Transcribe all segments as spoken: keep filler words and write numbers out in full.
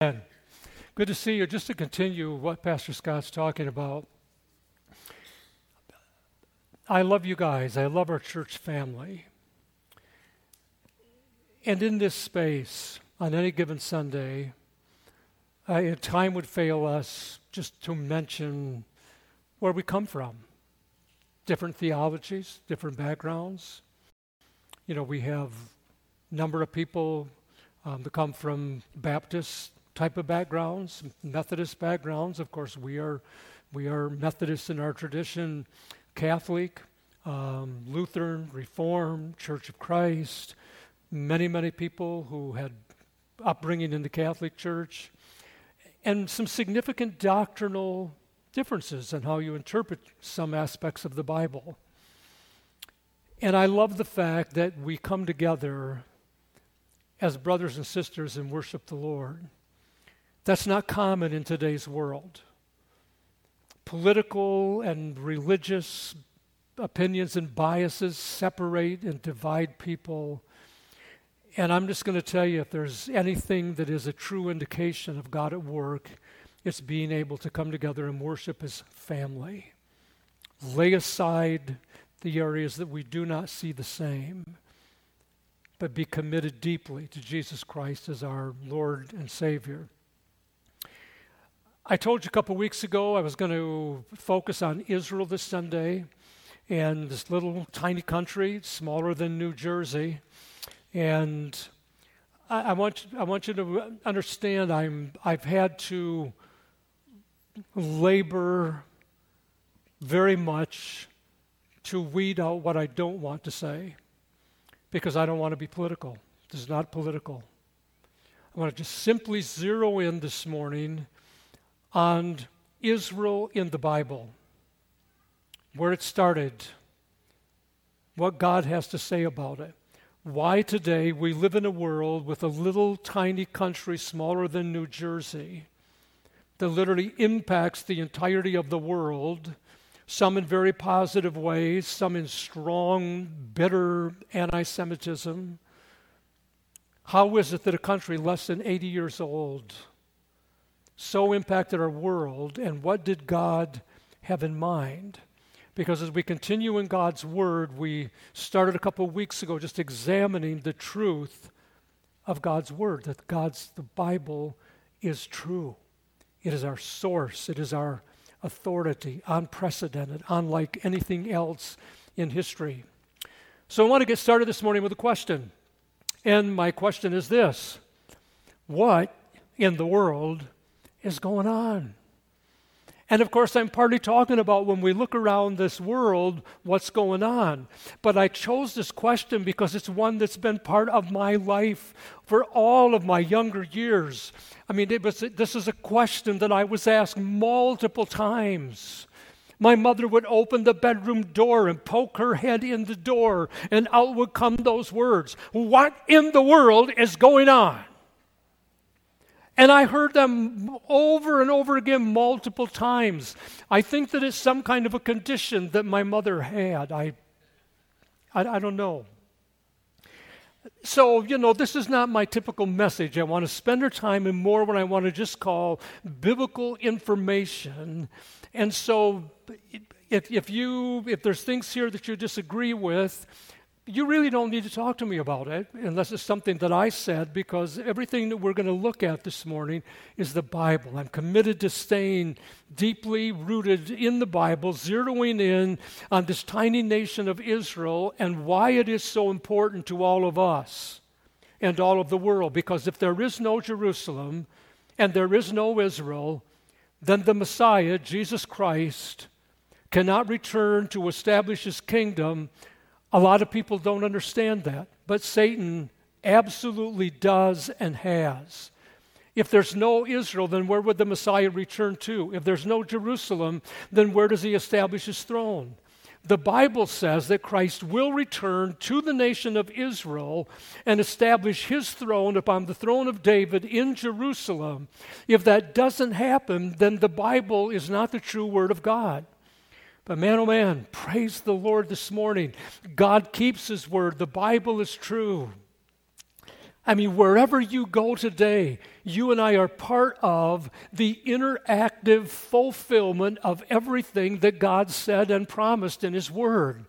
Good to see you. Just to continue what Pastor Scott's talking about, I love you guys. I love our church family. And in this space, on any given Sunday, I, time would fail us just to mention where we come from. Different theologies, different backgrounds. You know, we have a number of people um, that come from Baptist type of backgrounds, Methodist backgrounds. Of course, we are we are Methodists in our tradition, Catholic, um, Lutheran, Reformed, Church of Christ. Many, many people who had upbringing in the Catholic Church, and some significant doctrinal differences in how you interpret some aspects of the Bible. And I love the fact that we come together as brothers and sisters and worship the Lord. That's not common in today's world. Political and religious opinions and biases separate and divide people. And I'm just going to tell you, if there's anything that is a true indication of God at work, it's being able to come together and worship as family. Lay aside the areas that we do not see the same, but be committed deeply to Jesus Christ as our Lord and Savior. I told you a couple weeks ago I was going to focus on Israel this Sunday, and this little tiny country, smaller than New Jersey. And I, I want I want you to understand I'm I've had to labor very much to weed out what I don't want to say, because I don't want to be political. This is not political. I want to just simply zero in this morning on Israel in the Bible, where it started, what God has to say about it. Why today we live in a world with a little tiny country smaller than New Jersey that literally impacts the entirety of the world, some in very positive ways, some in strong, bitter anti-Semitism. How is it that a country less than eighty years old so impacted our world, and what did God have in mind? Because as we continue in God's Word, we started a couple of weeks ago just examining the truth of God's Word, that God's, the Bible is true. It is our source. It is our authority, unprecedented, unlike anything else in history. So I want to get started this morning with a question. And my question is this: what in the world is going on? And of course, I'm partly talking about when we look around this world, what's going on. But I chose this question because it's one that's been part of my life for all of my younger years. I mean, it was, this is a question that I was asked multiple times. My mother would open the bedroom door and poke her head in the door, and out would come those words: "What in the world is going on?" And I heard them over and over again multiple times. I think that it's some kind of a condition that my mother had. I, I, I don't know. So, you know, this is not my typical message. I want to spend our time in more what I want to just call biblical information. And so if, if you, if there's things here that you disagree with, you really don't need to talk to me about it unless it's something that I said, because everything that we're going to look at this morning is the Bible. I'm committed to staying deeply rooted in the Bible, zeroing in on this tiny nation of Israel and why it is so important to all of us and all of the world. Because if there is no Jerusalem and there is no Israel, then the Messiah, Jesus Christ, cannot return to establish his kingdom. A lot of people don't understand that, but Satan absolutely does and has. If there's no Israel, then where would the Messiah return to? If there's no Jerusalem, then where does he establish his throne? The Bible says that Christ will return to the nation of Israel and establish his throne upon the throne of David in Jerusalem. If that doesn't happen, then the Bible is not the true word of God. But man, oh man, praise the Lord this morning. God keeps his word. The Bible is true. I mean, wherever you go today, you and I are part of the interactive fulfillment of everything that God said and promised in His Word.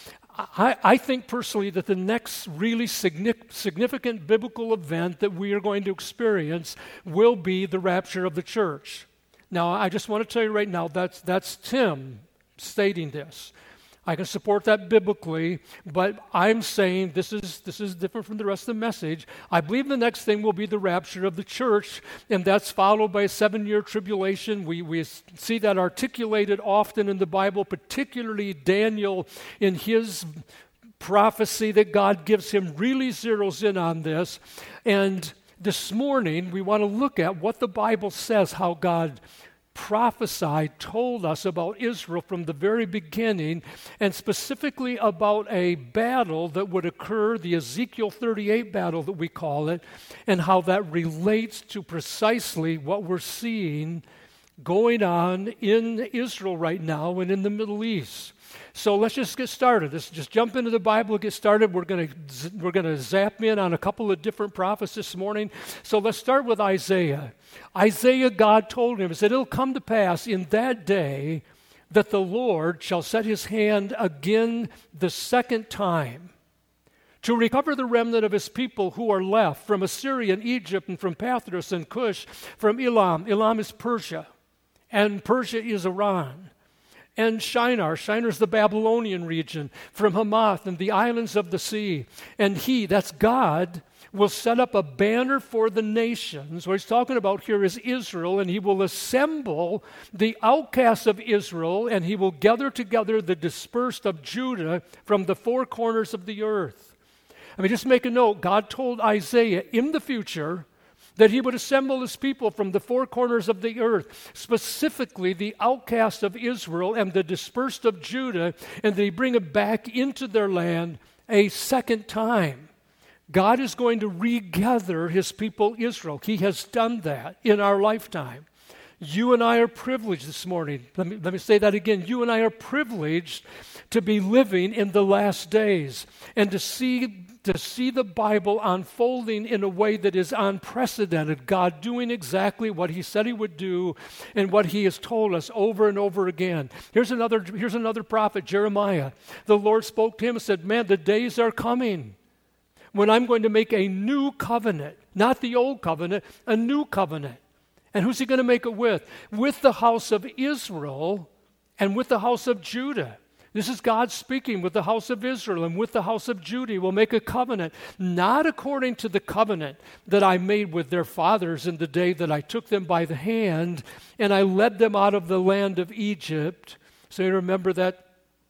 I, I think personally that the next really significant biblical event that we are going to experience will be the rapture of the church. Now, I just want to tell you right now, that's, that's Tim stating this. I can support that biblically, but I'm saying this is this is different from the rest of the message. I believe the next thing will be the rapture of the church, and that's followed by a seven-year tribulation. We, we see that articulated often in the Bible, particularly Daniel in his prophecy that God gives him really zeroes in on this. And this morning, we want to look at what the Bible says, how God prophesied, told us about Israel from the very beginning, and specifically about a battle that would occur, the Ezekiel thirty-eight battle that we call it, and how that relates to precisely what we're seeing going on in Israel right now and in the Middle East. So let's just get started. Let's just jump into the Bible and get started. We're going to we're going to zap in on a couple of different prophets this morning. So let's start with Isaiah. Isaiah, God told him, he said, it'll come to pass in that day that the Lord shall set his hand again the second time to recover the remnant of his people who are left from Assyria and Egypt and from Pathros and Cush, from Elam. Elam is Persia, and Persia is Iran. And Shinar, Shinar is the Babylonian region, from Hamath and the islands of the sea. And he, that's God, will set up a banner for the nations. What he's talking about here is Israel, and he will assemble the outcasts of Israel, and he will gather together the dispersed of Judah from the four corners of the earth. I mean, just make a note, God told Isaiah in the future that he would assemble his people from the four corners of the earth, specifically the outcasts of Israel and the dispersed of Judah, and that he bring them back into their land a second time. God is going to regather his people Israel. He has done that in our lifetime. You and I are privileged this morning. Let me, let me say that again. You and I are privileged to be living in the last days and to see to see the Bible unfolding in a way that is unprecedented. God doing exactly what he said he would do and what he has told us over and over again. Here's another, here's another prophet, Jeremiah. The Lord spoke to him and said, man, the days are coming when I'm going to make a new covenant, not the old covenant, a new covenant. And who's he going to make it with? With the house of Israel and with the house of Judah. This is God speaking with the house of Israel and with the house of Judah. He will make a covenant, not according to the covenant that I made with their fathers in the day that I took them by the hand and I led them out of the land of Egypt. So you remember that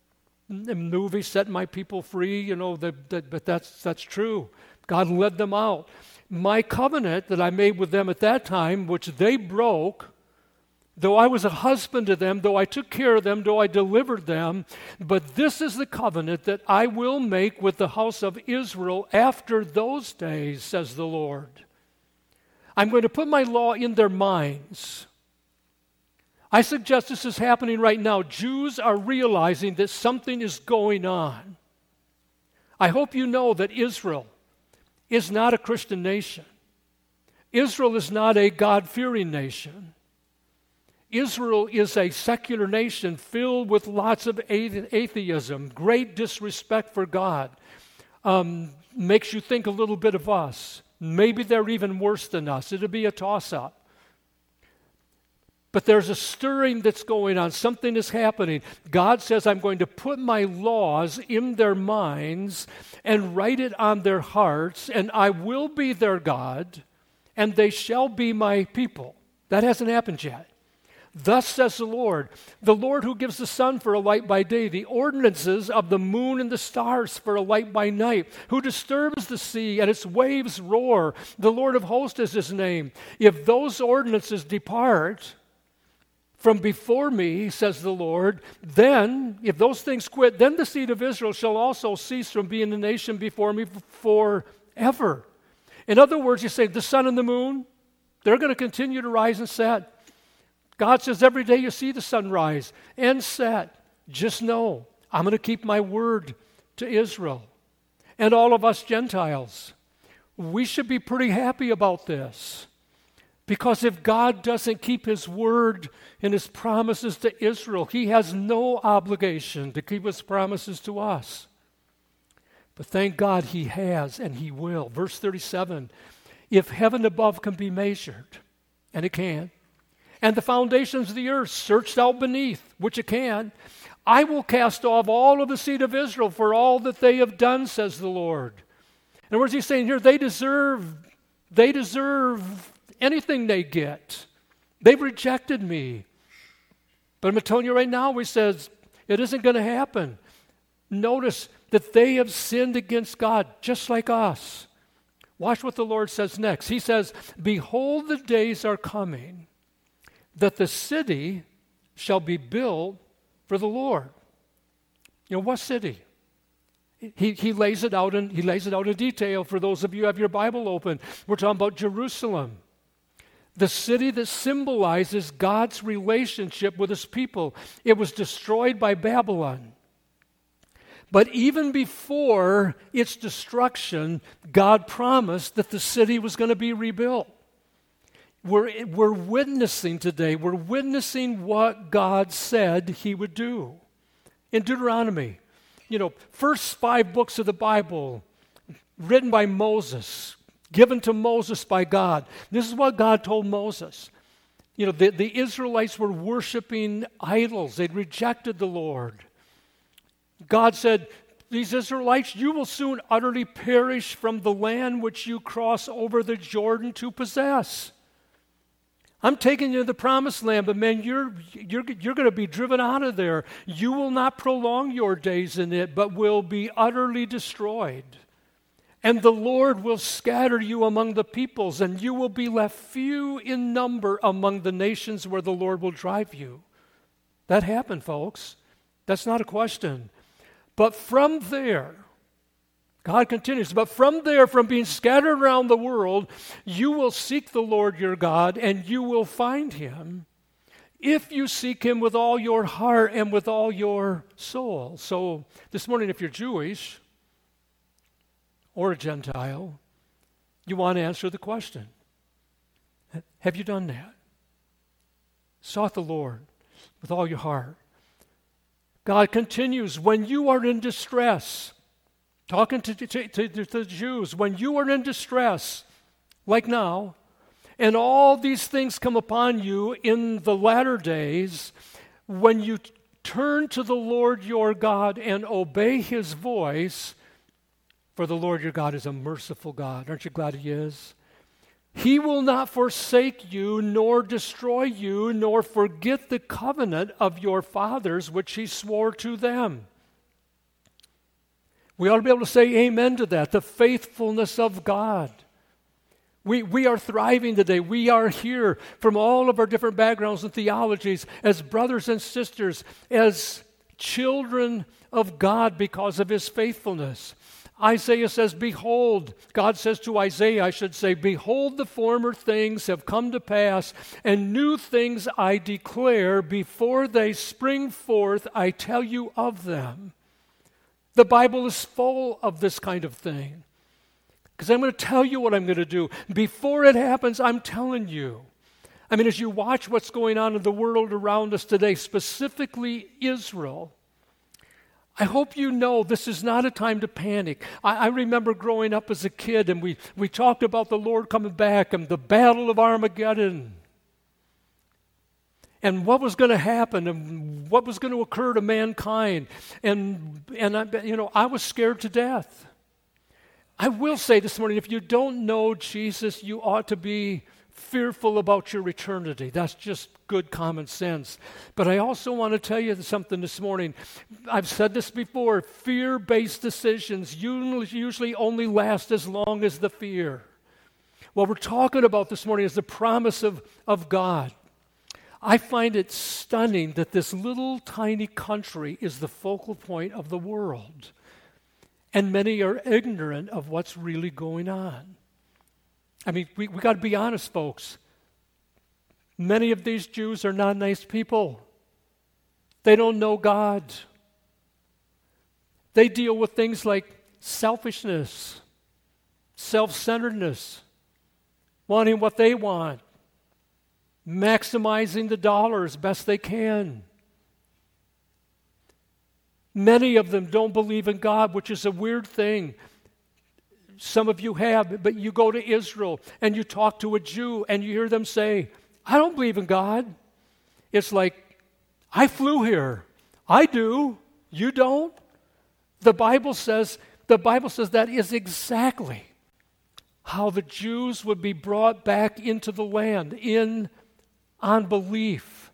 movie, Set My People Free? You know, the, the, but that's, that's true. God led them out. My covenant that I made with them at that time, which they broke, though I was a husband to them, though I took care of them, though I delivered them, but this is the covenant that I will make with the house of Israel after those days, says the Lord. I'm going to put my law in their minds. I suggest this is happening right now. Jews are realizing that something is going on. I hope you know that Israel is not a Christian nation. Israel is not a God-fearing nation. Israel is a secular nation filled with lots of atheism, great disrespect for God. Um, makes you think a little bit of us. Maybe they're even worse than us. It'll be a toss-up. But there's a stirring that's going on. Something is happening. God says, I'm going to put my laws in their minds and write it on their hearts, and I will be their God, and they shall be my people. That hasn't happened yet. Thus says the Lord, the Lord who gives the sun for a light by day, the ordinances of the moon and the stars for a light by night, who disturbs the sea and its waves roar. The Lord of hosts is his name. If those ordinances depart from before me, says the Lord, then, if those things quit, then the seed of Israel shall also cease from being a nation before me forever. In other words, you say, the sun and the moon, they're going to continue to rise and set. God says every day you see the sun rise and set, just know I'm going to keep my word to Israel and all of us Gentiles. We should be pretty happy about this. Because if God doesn't keep his word and his promises to Israel, he has no obligation to keep his promises to us. But thank God he has, and he will. Verse thirty-seven, if heaven above can be measured, and it can, and the foundations of the earth searched out beneath, which it can, I will cast off all of the seed of Israel for all that they have done, says the Lord. In other words, he's saying here, they deserve, they deserve anything they get. They've rejected me. But I'm telling you right now, he says, it isn't going to happen. Notice that they have sinned against God, just like us. Watch what the Lord says next. He says, behold, the days are coming that the city shall be built for the Lord. You know, what city? He, he lays it out in, he lays it out in detail for those of you who have your Bible open. We're talking about Jerusalem, the city that symbolizes God's relationship with his people. It was destroyed by Babylon. But even before its destruction, God promised that the city was going to be rebuilt. We're, we're witnessing today, we're witnessing what God said he would do. In Deuteronomy, you know, first five books of the Bible, written by Moses, given to Moses by God. This is what God told Moses. You know, the, the Israelites were worshiping idols. They'd rejected the Lord. God said, these Israelites, you will soon utterly perish from the land which you cross over the Jordan to possess. I'm taking you to the promised land, but man, you're, you're, you're going to be driven out of there. You will not prolong your days in it, but will be utterly destroyed. And the Lord will scatter you among the peoples, and you will be left few in number among the nations where the Lord will drive you. That happened, folks. That's not a question. But from there, God continues, but from there, from being scattered around the world, you will seek the Lord your God, and you will find him if you seek him with all your heart and with all your soul. So this morning, if you're Jewish or a Gentile, you want to answer the question. Have you done that? Sought the Lord with all your heart. God continues, when you are in distress, talking to, to, to, to the Jews, when you are in distress, like now, and all these things come upon you in the latter days, when you turn to the Lord your God and obey his voice, for the Lord your God is a merciful God. Aren't you glad he is? He will not forsake you, nor destroy you, nor forget the covenant of your fathers, which he swore to them. We ought to be able to say amen to that, the faithfulness of God. We, we are thriving today. We are here from all of our different backgrounds and theologies as brothers and sisters, as children of God because of his faithfulness. Isaiah says, behold, God says to Isaiah, I should say, behold, the former things have come to pass, and new things I declare, before they spring forth, I tell you of them. The Bible is full of this kind of thing. Because I'm going to tell you what I'm going to do. Before it happens, I'm telling you. I mean, as you watch what's going on in the world around us today, specifically Israel, I hope you know this is not a time to panic. I, I remember growing up as a kid, and we, we talked about the Lord coming back and the battle of Armageddon and what was going to happen and what was going to occur to mankind. And, and I, you know, I was scared to death. I will say this morning, if you don't know Jesus, you ought to be fearful about your eternity. That's just good common sense. But I also want to tell you something this morning. I've said this before. Fear-based decisions usually only last as long as the fear. What we're talking about this morning is the promise of, of God. I find it stunning that this little tiny country is the focal point of the world. And many are ignorant of what's really going on. I mean, we we got to be honest, folks. Many of these Jews are not nice people. They don't know God. They deal with things like selfishness, self-centeredness, wanting what they want, maximizing the dollar as best they can. Many of them don't believe in God, which is a weird thing. Some of you have, but you go to Israel and you talk to a Jew and you hear them say, I don't believe in God. It's like, I flew here. I do. You don't? The Bible says, the Bible says that is exactly how the Jews would be brought back into the land, in unbelief.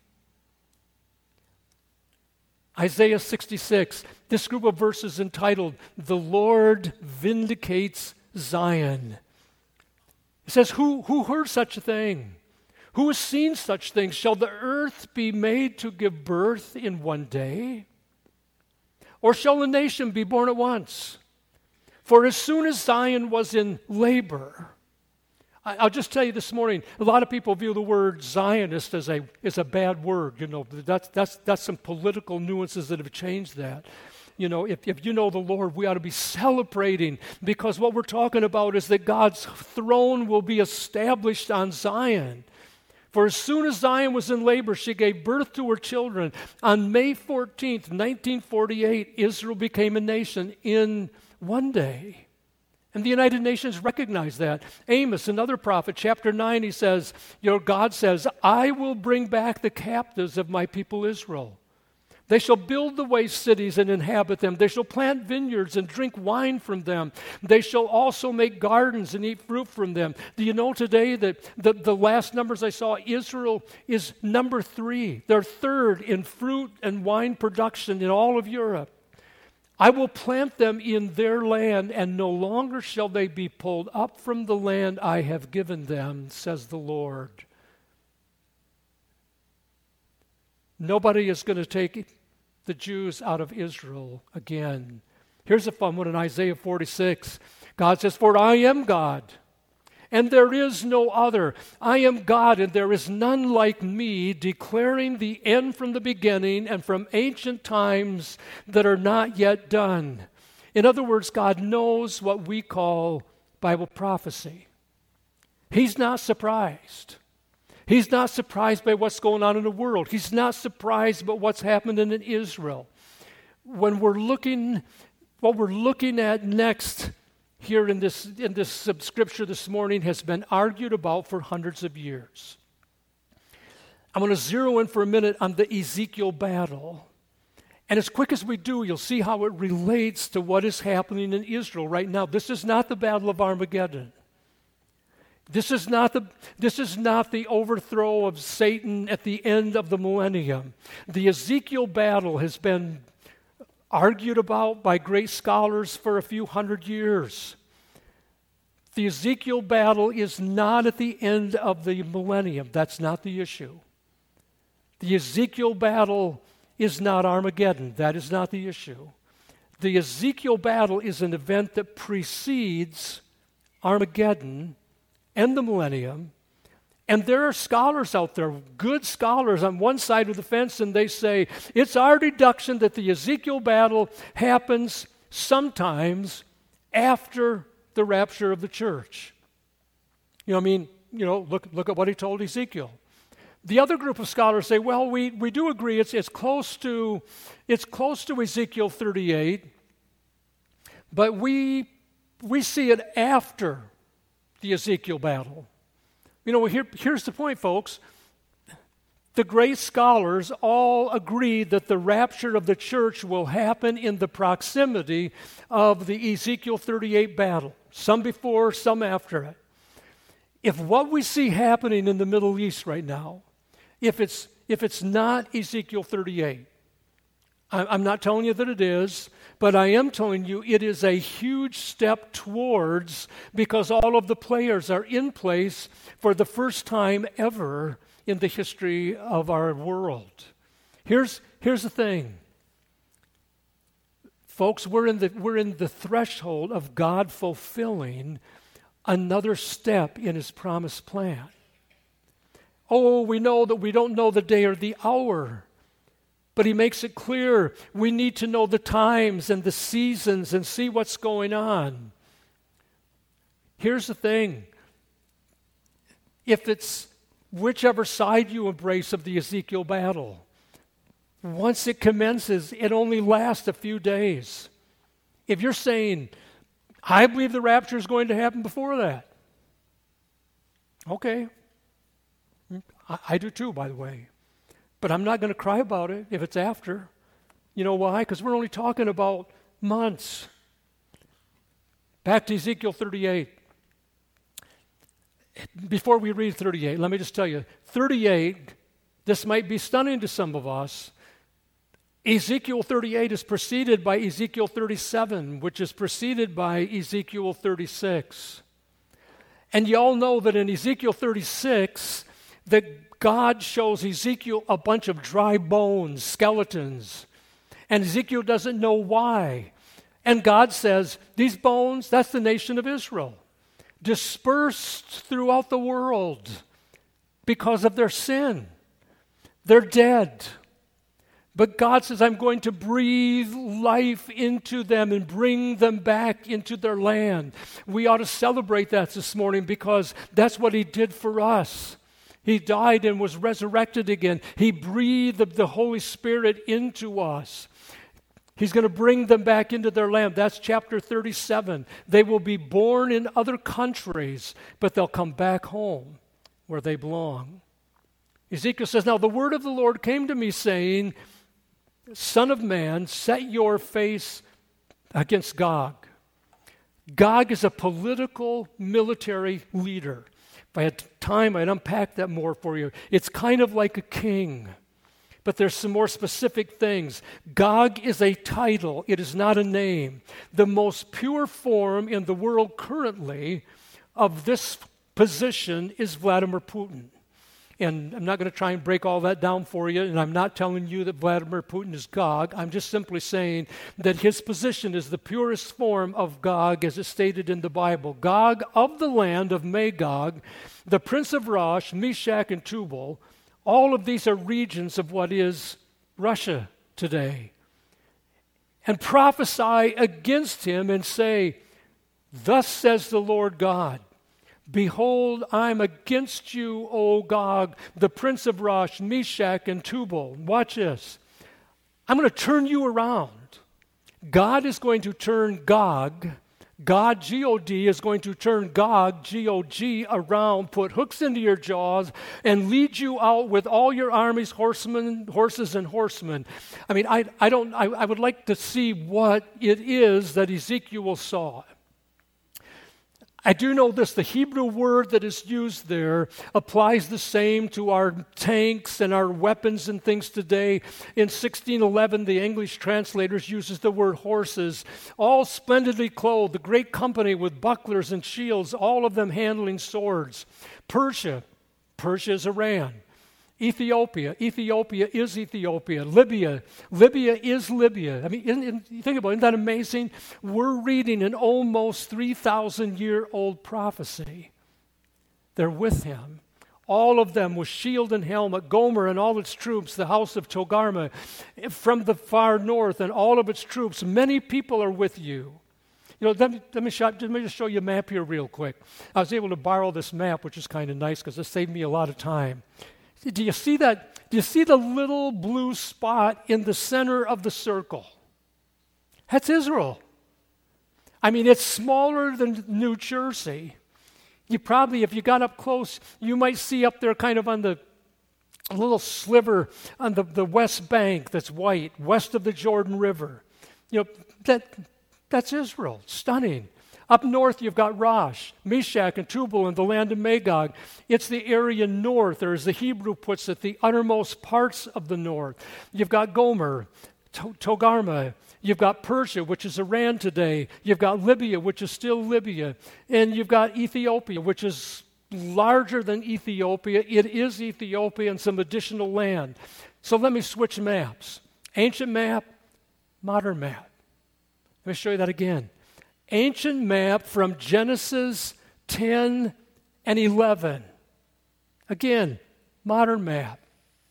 Isaiah sixty-six, this group of verses entitled, The Lord Vindicates Zion. It says, who, who heard such a thing? Who has seen such things? Shall the earth be made to give birth in one day? Or shall a nation be born at once? For as soon as Zion was in labor, I, I'll just tell you this morning, a lot of people view the word Zionist as a, as a bad word. You know, that's, that's, that's some political nuances that have changed that. You know, if, if you know the Lord, we ought to be celebrating, because what we're talking about is that God's throne will be established on Zion. For as soon as Zion was in labor, she gave birth to her children. On May fourteenth, nineteen forty-eight, Israel became a nation in one day. And the United Nations recognized that. Amos, another prophet, chapter nine, he says, your God says, I will bring back the captives of my people Israel. They shall build the waste cities and inhabit them. They shall plant vineyards and drink wine from them. They shall also make gardens and eat fruit from them. Do you know today that the, the last numbers I saw, Israel is number three. They're third in fruit and wine production in all of Europe. I will plant them in their land, and no longer shall they be pulled up from the land I have given them, says the Lord. Nobody is going to take the Jews out of Israel again. Here's a fun one in Isaiah forty-six. God says, for I am God, and there is no other. I am God, and there is none like me, declaring the end from the beginning and from ancient times that are not yet done. In other words, God knows what we call Bible prophecy. He's not surprised. He's not surprised by what's going on in the world. He's not surprised by what's happening in Israel. When we're looking, what we're looking at next here in this, in this scripture this morning has been argued about for hundreds of years. I'm going to zero in for a minute on the Ezekiel battle. And as quick as we do, you'll see how it relates to what is happening in Israel right now. This is not the Battle of Armageddon. This is not the, this is not the overthrow of Satan at the end of the millennium. The Ezekiel battle has been argued about by great scholars for a few hundred years. The Ezekiel battle is not at the end of the millennium. That's not the issue. The Ezekiel battle is not Armageddon. That is not the issue. The Ezekiel battle is an event that precedes Armageddon and the millennium. And there are scholars out there, good scholars on one side of the fence, and they say, it's our deduction that the Ezekiel battle happens sometimes after the rapture of the church. You know, I mean, you know, look, look at what he told Ezekiel. The other group of scholars say, well, we, we do agree it's, it's close to it's close to Ezekiel thirty-eight, but we we see it after the Ezekiel battle. You know, here, here's the point, folks. The great scholars all agree that the rapture of the church will happen in the proximity of the Ezekiel thirty-eight battle, some before, some after it. If what we see happening in the Middle East right now, if it's if it's not Ezekiel thirty-eight, I'm not telling you that it is, but I am telling you it is a huge step towards, because all of the players are in place for the first time ever in the history of our world. Here's, here's the thing. Folks, we're in the, we're in the threshold of God fulfilling another step in His promised plan. Oh, we know that we don't know the day or the hour. But He makes it clear we need to know the times and the seasons and see what's going on. Here's the thing. If it's whichever side you embrace of the Ezekiel battle. Once it commences, it only lasts a few days. If you're saying, I believe the rapture is going to happen before that, okay. I, I do too, by the way. But I'm not going to cry about it if it's after. You know why? Because we're only talking about months. Back to Ezekiel thirty-eight. Before we read thirty-eight, let me just tell you, thirty-eight, this might be stunning to some of us. Ezekiel thirty-eight is preceded by Ezekiel thirty-seven, which is preceded by Ezekiel thirty-six. And you all know that in Ezekiel thirty-six, that God shows Ezekiel a bunch of dry bones, skeletons. And Ezekiel doesn't know why. And God says, these bones, that's the nation of Israel, dispersed throughout the world because of their sin. They're dead. But God says, I'm going to breathe life into them and bring them back into their land. We ought to celebrate that this morning because that's what He did for us. He died and was resurrected again. He breathed the Holy Spirit into us. He's going to bring them back into their land. That's chapter thirty-seven. They will be born in other countries, but they'll come back home where they belong. Ezekiel says, now the word of the Lord came to me saying, Son of man, set your face against Gog. Gog is a political military leader. If I had time, I'd unpack that more for you. It's kind of like a king. But there's some more specific things. Gog is a title. It is not a name. The most pure form in the world currently of this position is Vladimir Putin. And I'm not going to try and break all that down for you, and I'm not telling you that Vladimir Putin is Gog. I'm just simply saying that his position is the purest form of Gog as it's stated in the Bible. Gog of the land of Magog, the prince of Rosh, Meshach, and Tubal. All of these are regions of what is Russia today. And prophesy against him and say, thus says the Lord God, behold, I'm against you, O Gog, the prince of Rosh, Meshach, and Tubal. Watch this. I'm going to turn you around. God is going to turn Gog, God, G O D, is going to turn Gog, G O G, around, put hooks into your jaws, and lead you out with all your armies, horsemen, horses, and horsemen. I mean, I, I don't. I, I would like to see what it is that Ezekiel saw. I do know this, the Hebrew word that is used there applies the same to our tanks and our weapons and things today. In sixteen eleven, the English translators uses the word horses, all splendidly clothed, a great company with bucklers and shields, all of them handling swords. Persia, Persia is Iran. Ethiopia, Ethiopia is Ethiopia. Libya, Libya is Libya. I mean, isn't, isn't, think about it, isn't that amazing? We're reading an almost three thousand year old prophecy. They're with him. All of them with shield and helmet, Gomer and all its troops, the house of Togarmah from the far north and all of its troops. Many people are with you. You know, let me, let me, show, let me just show you a map here real quick. I was able to borrow this map, which is kind of nice because it saved me a lot of time. Do you see that? Do you see the little blue spot in the center of the circle? That's Israel. I mean, it's smaller than New Jersey. You probably, if you got up close, you might see up there kind of on the a little sliver on the, the west bank that's white, west of the Jordan River. You know, that that's Israel. Stunning. Up north, you've got Rosh, Meshach, and Tubal in the land of Magog. It's the area north, or as the Hebrew puts it, the uttermost parts of the north. You've got Gomer, to- Togarmah. You've got Persia, which is Iran today. You've got Libya, which is still Libya. And you've got Ethiopia, which is larger than Ethiopia. It is Ethiopia and some additional land. So let me switch maps. Ancient map, modern map. Let me show you that again. Ancient map from Genesis ten and eleven. Again, modern map.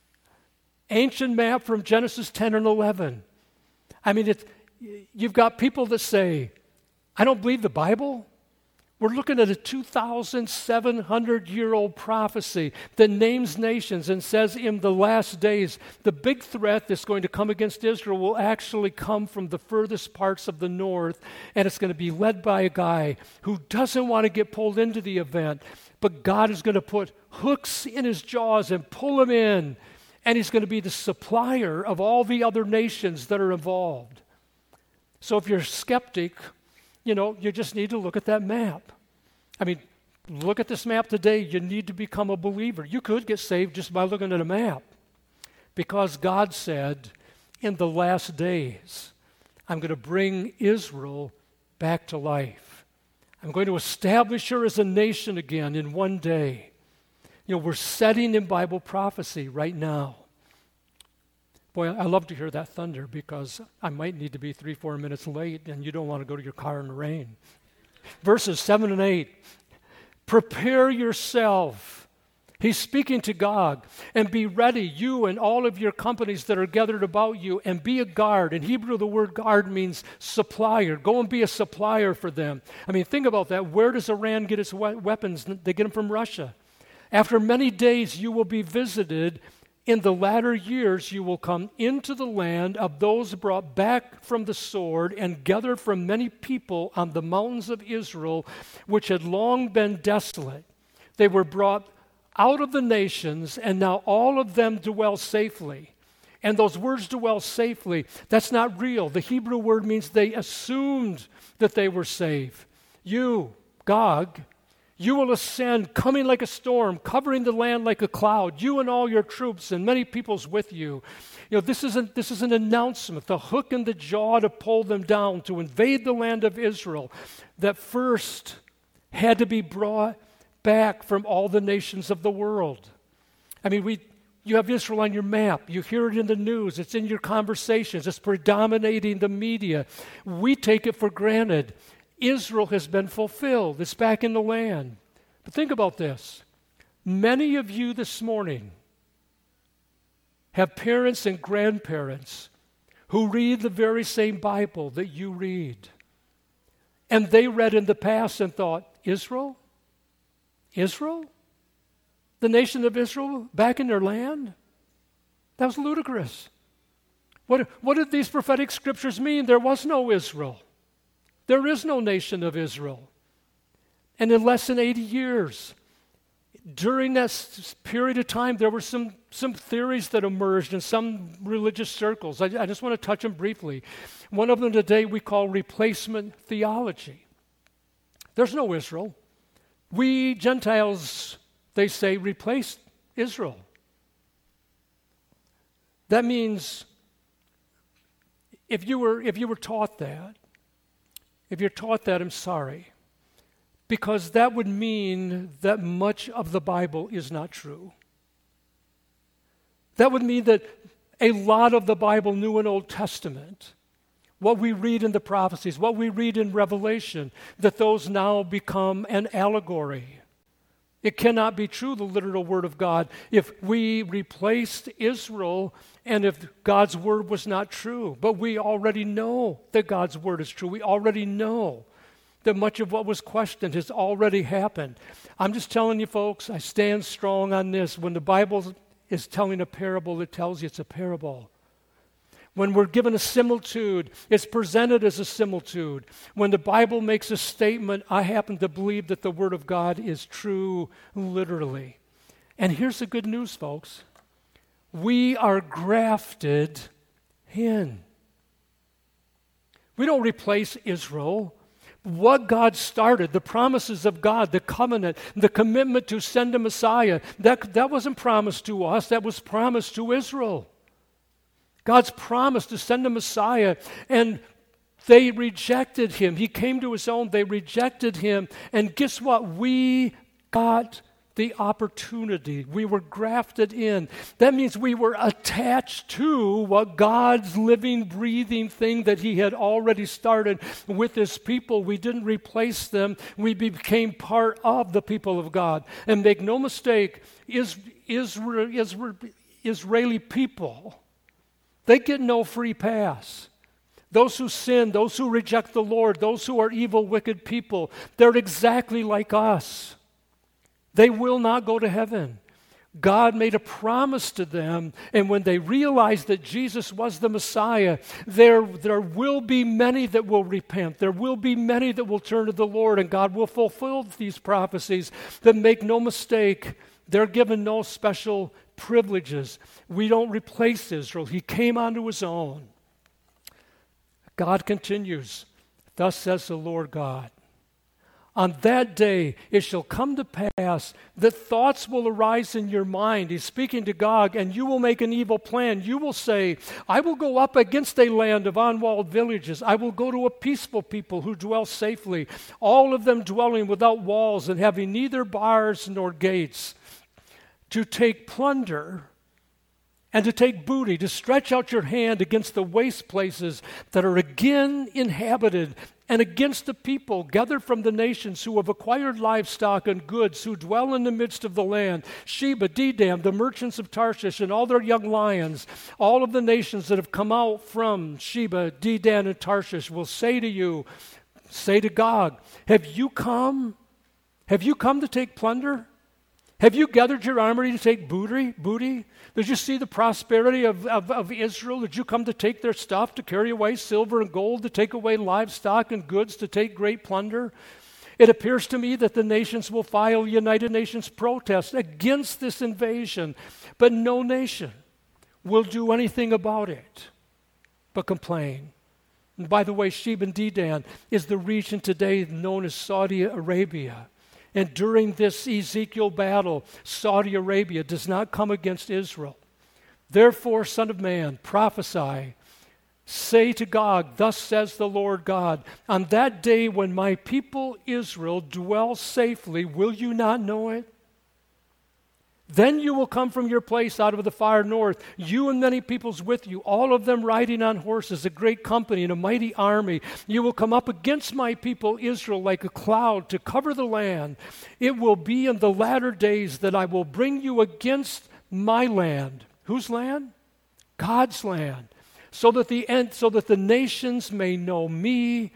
Ancient map from Genesis ten and eleven. I mean, it's, you've got people that say, I don't believe the Bible. We're looking at a two thousand seven hundred year old prophecy that names nations and says in the last days, the big threat that's going to come against Israel will actually come from the furthest parts of the north, and it's going to be led by a guy who doesn't want to get pulled into the event, but God is going to put hooks in his jaws and pull him in, and he's going to be the supplier of all the other nations that are involved. So if you're a skeptic, you know, you just need to look at that map. I mean, look at this map today. You need to become a believer. You could get saved just by looking at a map. Because God said, in the last days, I'm going to bring Israel back to life. I'm going to establish her as a nation again in one day. You know, we're setting in Bible prophecy right now. Boy, I love to hear that thunder because I might need to be three, four minutes late and you don't want to go to your car in the rain. Verses seven and eight, prepare yourself. He's speaking to Gog, and be ready, you and all of your companies that are gathered about you, and be a guard. In Hebrew, the word guard means supplier. Go and be a supplier for them. I mean, think about that. Where does Iran get its we- weapons? They get them from Russia. After many days, you will be visited. In the latter years you will come into the land of those brought back from the sword and gathered from many people on the mountains of Israel, which had long been desolate. They were brought out of the nations, and now all of them dwell safely. And those words, dwell safely, that's not real. The Hebrew word means they assumed that they were safe. You, Gog, you will ascend, coming like a storm, covering the land like a cloud, you and all your troops, and many peoples with you. You know, this is, an, this is an announcement, the hook in the jaw to pull them down, to invade the land of Israel, that first had to be brought back from all the nations of the world. I mean, we you have Israel on your map. You hear it in the news. It's in your conversations. It's predominating the media. We take it for granted. Israel has been fulfilled. It's back in the land. But think about this. Many of you this morning have parents and grandparents who read the very same Bible that you read. And they read in the past and thought, Israel? Israel? The nation of Israel back in their land? That was ludicrous. What, what did these prophetic scriptures mean? There was no Israel. There is no nation of Israel. And in less than eighty years, during that s- period of time, there were some, some theories that emerged in some religious circles. I, I just want to touch them briefly. One of them today we call replacement theology. There's no Israel. We Gentiles, they say, replaced Israel. That means if you were if you were taught that, If you're taught that, I'm sorry, because that would mean that much of the Bible is not true. That would mean that a lot of the Bible, New and Old Testament, what we read in the prophecies, what we read in Revelation, that those now become an allegory. It cannot be true, the literal word of God, if we replaced Israel and if God's word was not true. But we already know that God's word is true. We already know that much of what was questioned has already happened. I'm just telling you, folks, I stand strong on this. When the Bible is telling a parable, it tells you it's a parable. When we're given a similitude, it's presented as a similitude. When the Bible makes a statement, I happen to believe that the Word of God is true literally. And here's the good news, folks. We are grafted in. We don't replace Israel. What God started, the promises of God, the covenant, the commitment to send a Messiah, that, that wasn't promised to us, that was promised to Israel. God's promise to send a Messiah, and they rejected him. He came to his own, they rejected him, and guess what? We got the opportunity. We were grafted in. That means we were attached to what God's living, breathing thing that he had already started with his people. We didn't replace them. We became part of the people of God. And make no mistake, Israel, Israel, Israeli people, they get no free pass. Those who sin, those who reject the Lord, those who are evil, wicked people, they're exactly like us. They will not go to heaven. God made a promise to them, and when they realized that Jesus was the Messiah, there, there will be many that will repent. There will be many that will turn to the Lord, and God will fulfill these prophecies. That make no mistake, they're given no special privileges. We don't replace Israel. He came onto his own. God continues, thus says the Lord God. On that day it shall come to pass that thoughts will arise in your mind. He's speaking to Gog, and you will make an evil plan. You will say, I will go up against a land of unwalled villages. I will go to a peaceful people who dwell safely, all of them dwelling without walls and having neither bars nor gates, to take plunder and to take booty, to stretch out your hand against the waste places that are again inhabited, and against the people gathered from the nations who have acquired livestock and goods, who dwell in the midst of the land, Sheba, Dedan, the merchants of Tarshish, and all their young lions. All of the nations that have come out from Sheba, Dedan, and Tarshish will say to you, say to Gog, have you come? Have you come to take plunder? Have you gathered your armory to take booty? Booty? Did you see the prosperity of, of, of Israel? Did you come to take their stuff, to carry away silver and gold, to take away livestock and goods, to take great plunder? It appears to me that the nations will file United Nations protest against this invasion, but no nation will do anything about it but complain. And by the way, Sheba and Dedan is the region today known as Saudi Arabia. And during this Ezekiel battle, Saudi Arabia does not come against Israel. Therefore, Son of Man, prophesy, say to Gog, thus says the Lord God, on that day when my people Israel dwell safely, will you not know it? Then you will come from your place out of the far north, you and many peoples with you, all of them riding on horses, a great company and a mighty army. You will come up against my people Israel like a cloud to cover the land. It will be in the latter days that I will bring you against my land. Whose land? God's land. So that the end, so that the nations may know me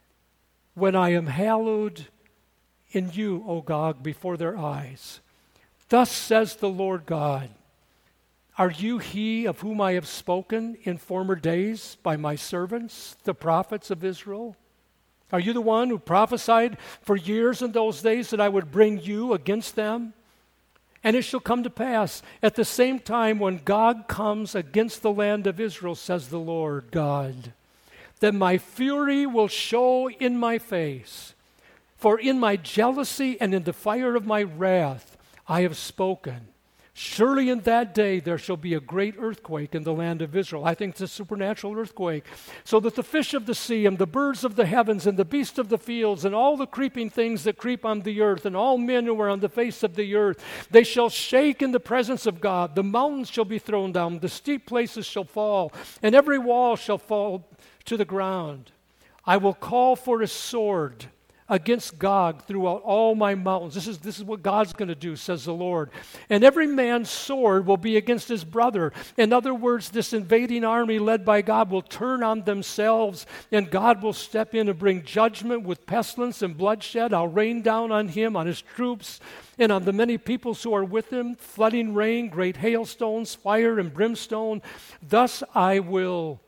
when I am hallowed in you, O Gog, before their eyes. Thus says the Lord God, are you he of whom I have spoken in former days by my servants, the prophets of Israel? Are you the one who prophesied for years in those days that I would bring you against them? And it shall come to pass at the same time when Gog comes against the land of Israel, says the Lord God, that my fury will show in my face. For in my jealousy and in the fire of my wrath I have spoken. Surely in that day there shall be a great earthquake in the land of Israel. I think it's a supernatural earthquake. So that the fish of the sea and the birds of the heavens and the beasts of the fields and all the creeping things that creep on the earth and all men who are on the face of the earth, they shall shake in the presence of God. The mountains shall be thrown down, the steep places shall fall, and every wall shall fall to the ground. I will call for a sword against Gog throughout all my mountains. This is, this is what God's going to do, says the Lord. And every man's sword will be against his brother. In other words, this invading army led by God will turn on themselves, and God will step in and bring judgment with pestilence and bloodshed. I'll rain down on him, on his troops, and on the many peoples who are with him, flooding rain, great hailstones, fire, and brimstone. Thus I will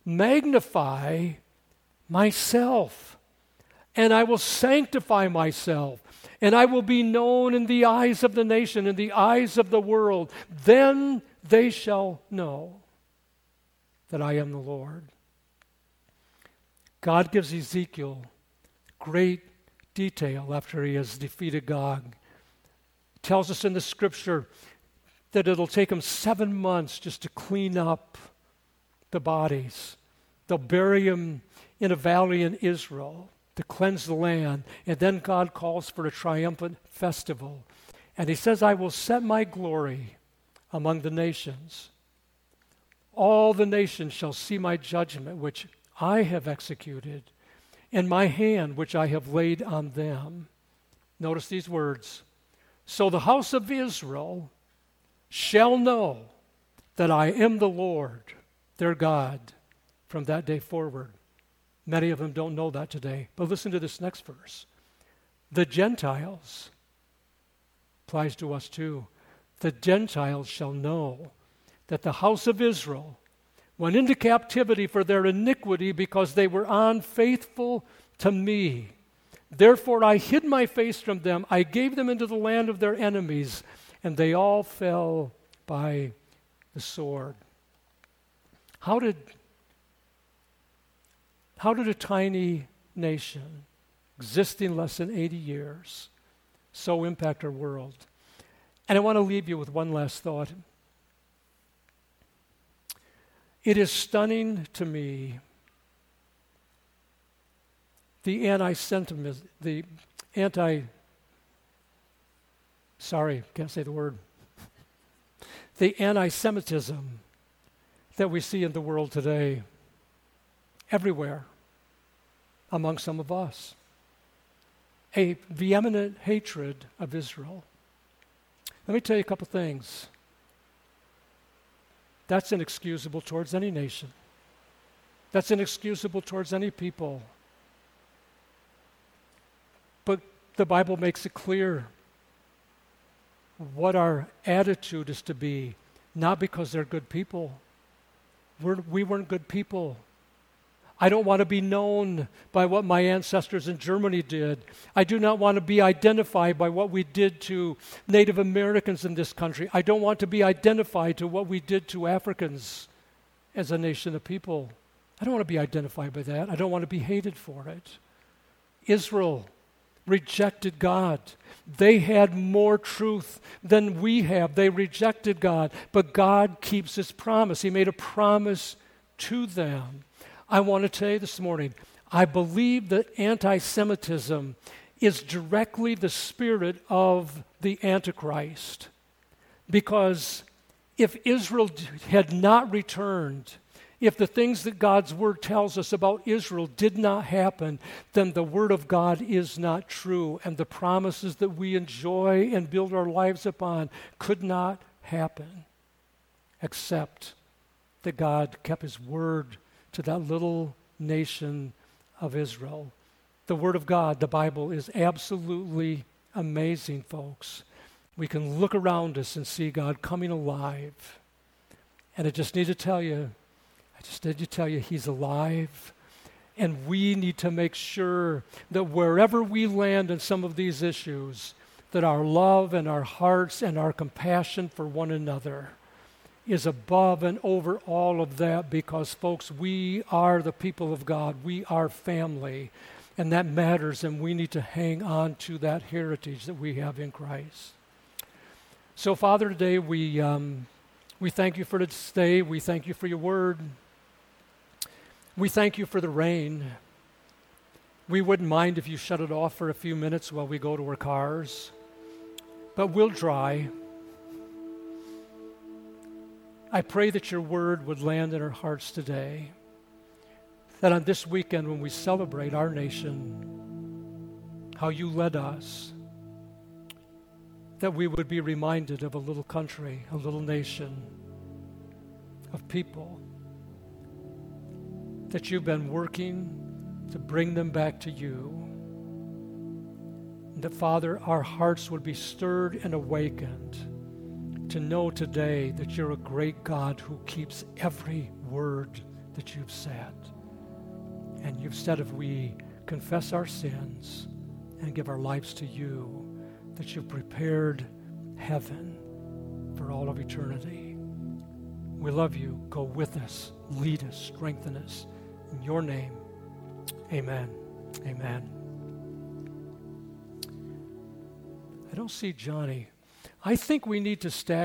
magnify myself, and I will sanctify myself, and I will be known in the eyes of the nation, in the eyes of the world. Then they shall know that I am the Lord. God gives Ezekiel great detail after he has defeated Gog. It tells us in the scripture that it'll take him seven months just to clean up the bodies. They'll bury him in a valley in Israel to cleanse the land. And then God calls for a triumphant festival. And he says, I will set my glory among the nations. All the nations shall see my judgment, which I have executed, and my hand, which I have laid on them. Notice these words. So the house of Israel shall know that I am the Lord, their God, from that day forward. Many of them don't know that today. But listen to this next verse. The Gentiles, applies to us too, the Gentiles shall know that the house of Israel went into captivity for their iniquity because they were unfaithful to me. Therefore I hid my face from them. I gave them into the land of their enemies, and they all fell by the sword. How did, how did a tiny nation existing less than eighty years so impact our world? And I want to leave you with one last thought. It is stunning to me the anti-sentiment, the anti, sorry, can't say the word, the anti-Semitism that we see in the world today, everywhere, among some of us. A vehement hatred of Israel. Let me tell you a couple things. That's inexcusable towards any nation. That's inexcusable towards any people. But the Bible makes it clear what our attitude is to be, not because they're good people. We're, we weren't good people. I don't want to be known by what my ancestors in Germany did. I do not want to be identified by what we did to Native Americans in this country. I don't want to be identified to what we did to Africans as a nation of people. I don't want to be identified by that. I don't want to be hated for it. Israel rejected God. They had more truth than we have. They rejected God, but God keeps His promise. He made a promise to them. I want to tell you this morning, I believe that anti-Semitism is directly the spirit of the Antichrist. Because if Israel had not returned, if the things that God's Word tells us about Israel did not happen, then the Word of God is not true, and the promises that we enjoy and build our lives upon could not happen, except that God kept His Word to that little nation of Israel. The Word of God, the Bible, is absolutely amazing, folks. We can look around us and see God coming alive. And I just need to tell you, I just need to tell you, He's alive. And we need to make sure that wherever we land in some of these issues, that our love and our hearts and our compassion for one another is above and over all of that, because, folks, we are the people of God. We are family, and that matters, and we need to hang on to that heritage that we have in Christ. So, Father, today we um, we thank you for this day. We thank you for your word. We thank you for the rain. We wouldn't mind if you shut it off for a few minutes while we go to our cars, but we'll dry. I pray that your word would land in our hearts today, that on this weekend when we celebrate our nation, how you led us, that we would be reminded of a little country, a little nation of people, that you've been working to bring them back to you. And that, Father, our hearts would be stirred and awakened to know today that you're a great God who keeps every word that you've said. And you've said if we confess our sins and give our lives to you, that you've prepared heaven for all of eternity. We love you. Go with us. Lead us. Strengthen us. In your name, amen. Amen. I don't see Johnny. I think we need to stack